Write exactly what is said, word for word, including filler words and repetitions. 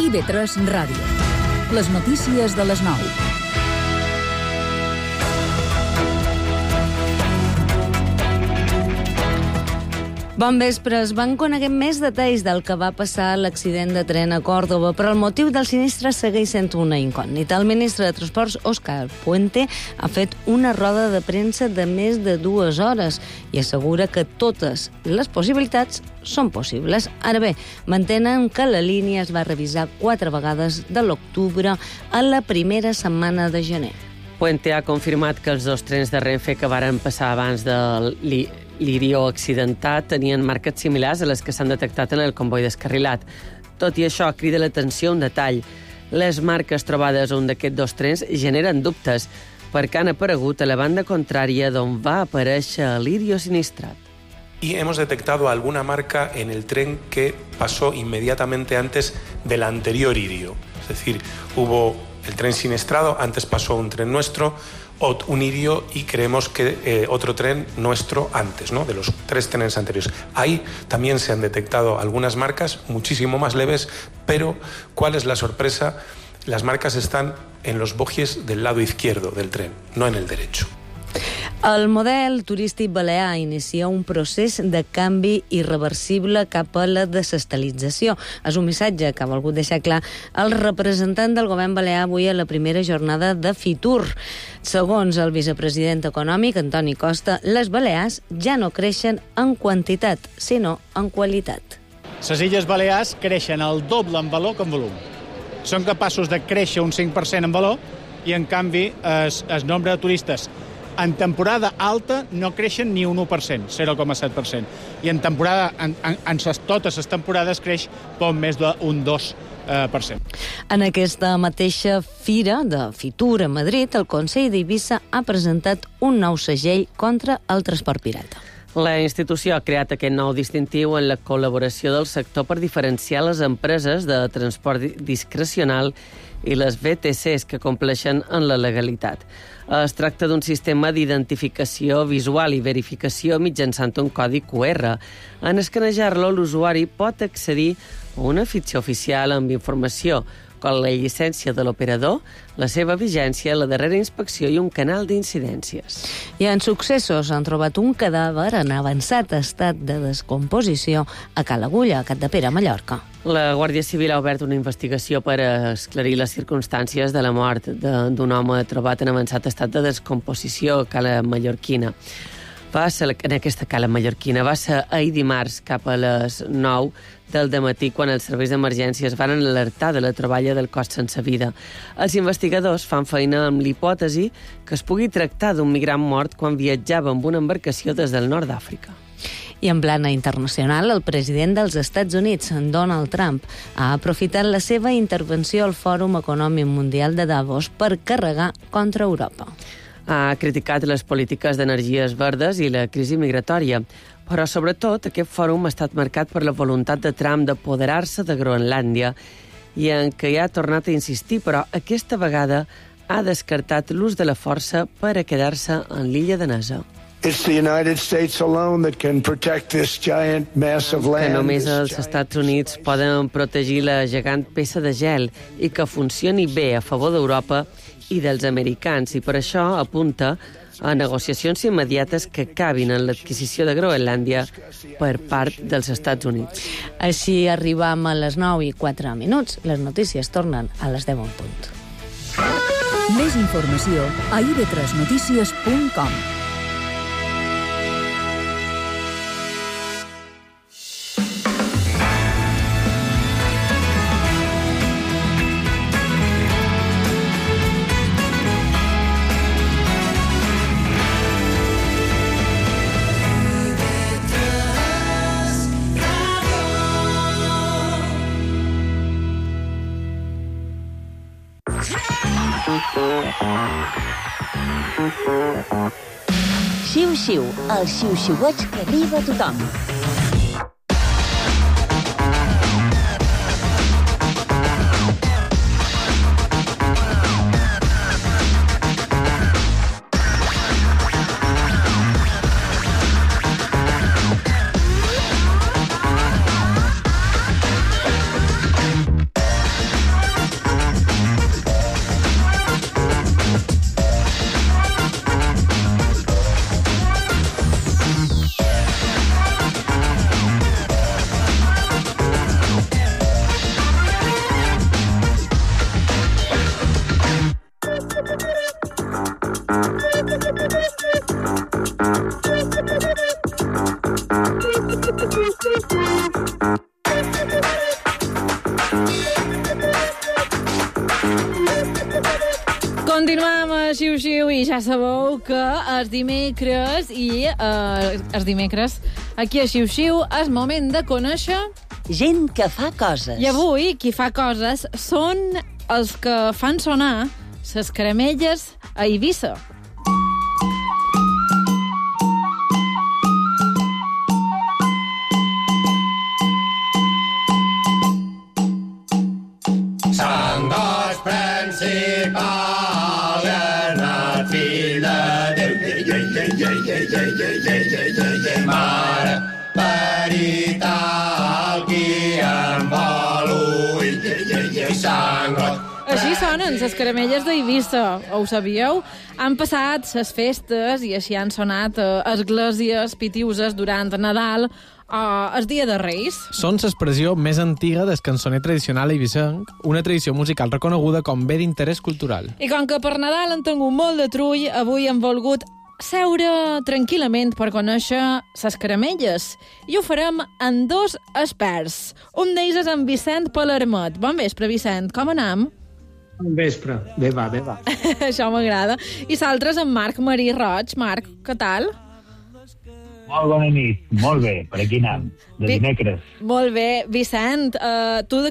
I V tres Ràdio. Les notícies de les nou. Bon vespre. Es van coneguer més detalls del que va passar a l'accident de tren a Còrdova, però el motiu del sinistre segueix sent una incògnita. El ministre de Transports, Òscar Puente, ha fet una roda de premsa de més de dues hores i assegura que totes les possibilitats són possibles. Ara bé, mantenen que la línia es va revisar quatre vegades de l'octubre a la primera setmana de gener. Puente ha confirmat que els dos trens de Renfe que varen passar abans de l'Ilió accidentat tenien marques similars a les que s'han detectat en el comboi descarrilat. Tot i això, crida l'atenció un detall. Les marques trobades a un d'aquests dos trens generen dubtes, perquè han aparegut a la banda contrària d'on va aparèixer l'Ilió sinistrat. Y hemos detectado alguna marca en el tren que pasó inmediatamente antes del anterior Irio. Es decir, hubo el tren siniestrado, antes pasó un tren nuestro, un Irio y creemos que eh, otro tren nuestro antes, ¿no? De los tres trenes anteriores. Ahí también se han detectado algunas marcas muchísimo más leves, pero ¿cuál es la sorpresa? Las marcas están en los bogies del lado izquierdo del tren, no en el derecho. El model turístic balear inicia un procés de canvi irreversible cap a la desestalització. És un missatge que ha volgut deixar clar el representant del govern balear avui a la primera jornada de Fitur. Segons el vicepresident econòmic, Antoni Costa, les Balears ja no creixen en quantitat, sinó en qualitat. Les Illes Balears creixen el doble en valor que en volum. Són capaços de créixer un cinc per cent en valor i, en canvi, el, el nombre de turistes en temporada alta no creixen ni un u per cent, zero coma set per cent. I en temporada, en, en, en ses, totes les temporades creix poc més d'un dos per cent. En aquesta mateixa fira de Fitur a Madrid, el Consell d'Eivissa ha presentat un nou segell contra el transport pirata. La institució ha creat aquest nou distintiu en la col·laboració del sector per diferenciar les empreses de transport discrecional i les V T Cs que compleixen en la legalitat. Es tracta d'un sistema d'identificació visual i verificació mitjançant un codi Q R. En escanejar-lo, l'usuari pot accedir a una fitxa oficial amb informació, com la llicència de l'operador, la seva vigència, la darrera inspecció i un canal d'incidències. I en successos han trobat un cadàver en avançat estat de descomposició a Ca l'Agulla, a Capdepera, Mallorca. La Guàrdia Civil ha obert una investigació per esclarir les circumstàncies de la mort d'un home trobat en avançat estat de descomposició a Cala Mallorquina. Va ser, en aquesta cala mallorquina, va ser ahir dimarts cap a les nou del dematí quan els serveis d'emergències van alertar de la troballa del cos sense vida. Els investigadors fan feina amb l'hipòtesi que es pugui tractar d'un migrant mort quan viatjava amb una embarcació des del nord d'Àfrica. I en plana internacional, el president dels Estats Units, Donald Trump, ha aprofitat la seva intervenció al Fòrum Econòmic Mundial de Davos per carregar contra Europa. Ha criticat les polítiques d'energies verdes i la crisi migratòria, però sobretot aquest fòrum ha estat marcat per la voluntat de Trump d'apoderar-se de Groenlàndia i en què ja ha tornat a insistir, però aquesta vegada ha descartat l'ús de la força per a quedar-se en l'illa danesa. It's the United States alone that can protect this giant mass of land. Que només els Estats Units poden protegir la gegant peça de gel i que funcioni bé a favor d'Europa i dels americans, i per això apunta a negociacions immediates que acabin en l'adquisició de Groenlàndia per part dels Estats Units. Així arribam a les nou i quatre minuts. Les notícies tornen a les deu en punt. Més informació a i ve tres notícies punt com. Xiu-xiu, el xiu-xiueig que arriba a tothom. Continuem a Xiu-Xiu i ja sabeu que els dimecres i eh, els dimecres aquí a Xiu-Xiu és moment de conèixer Gent que fa coses. i avui qui fa coses són els que fan sonar les caramelles a Eivissa. Sangos principal en el fill de Déu. Mare perital qui en vol ull. Sangos. Així sonen les caramelles d'Eivissa, ho sabíeu? Han passat les festes i així han sonat a esglésies pitiuses durant Nadal o el Dia de Reis. Són l'expressió més antiga del cançoner tradicional eivissenc, una tradició musical reconeguda com bé d'interès cultural. I com que per Nadal han tingut molt de trull, avui hem volgut seure tranquil·lament per conèixer les caramelles. I ho farem amb dos experts. Un d'ells és en Vicent Palermet. Bon vespre, Vicent. Com anem? Bon vespre. Bé va, bé va. Això m'agrada. I l'altre és en Marc Marí Roig. Marc, què tal? Molt bona nit. Molt bé. Per aquí anem. De dimecres. Molt bé. Vicent, uh, tu de